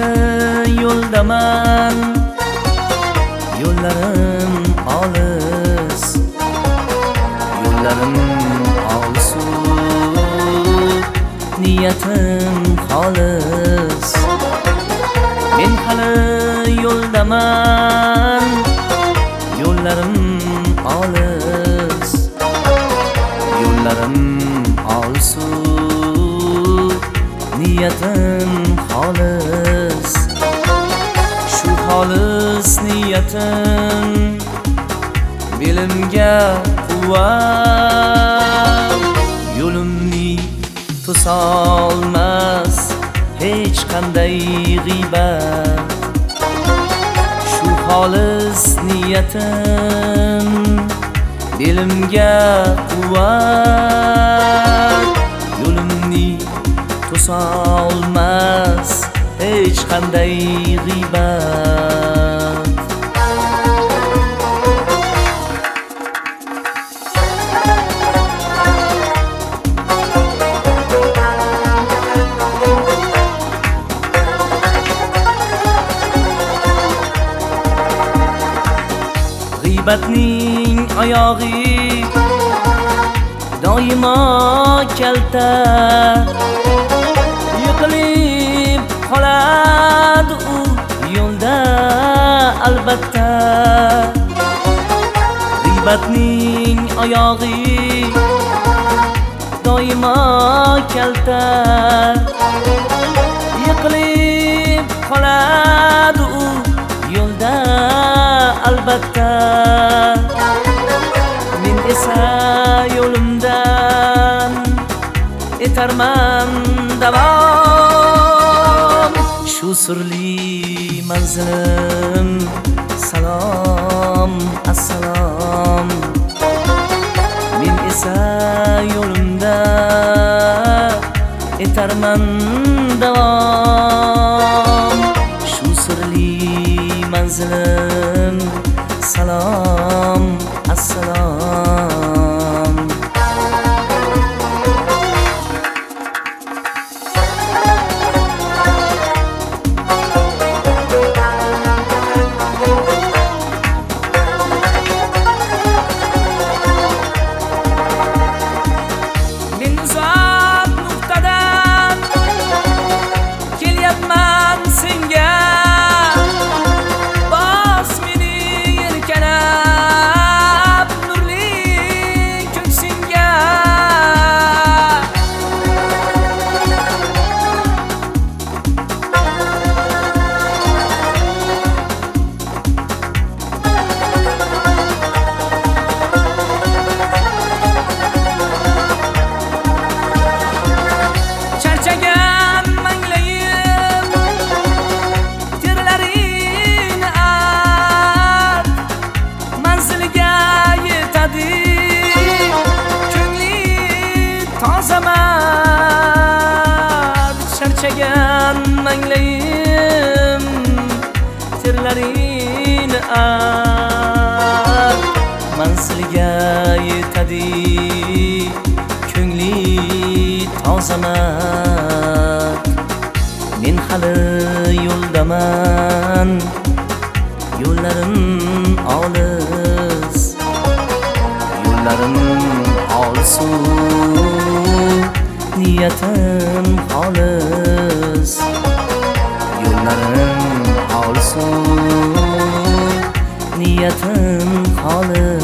hali yo'ldaman, yo'llarim olis, yo'llarim olis-u niyatim xolis. Men hali yo'ldaman, yo'llarim olis, yo'llarim olis-u niyatim xolis. Shu xolis niyatim belimga quvvat, yo'limni to'solmas hech qanday g'iybat. Shu xolis niyatim belimga quvvat, yo'limni to'solmas hech qanday g'iybat. G'iybatning oyog'i doimo kalta, yiqilib qoladi u yo'lda albatta. G'iybatning oyog'i doimo kalta, yiqilib qoladi u yo'lda albatta. Men esa yo'limdan etarman davom. Shu sirli manzilim salom assalom. Men esa yo'limda etarman davom. Shu sirli manzilim salom assalom. Men uzoq nuqtadan kelyapman senga, charchagan manglayim terlarini art, manzilga yetadi ko'ngli tozamat. Men hali yo'ldaman, yo'llarim olis, yo'llarim olis-u niyatim xolis. Yo'llarim olis-u niyatim xolis.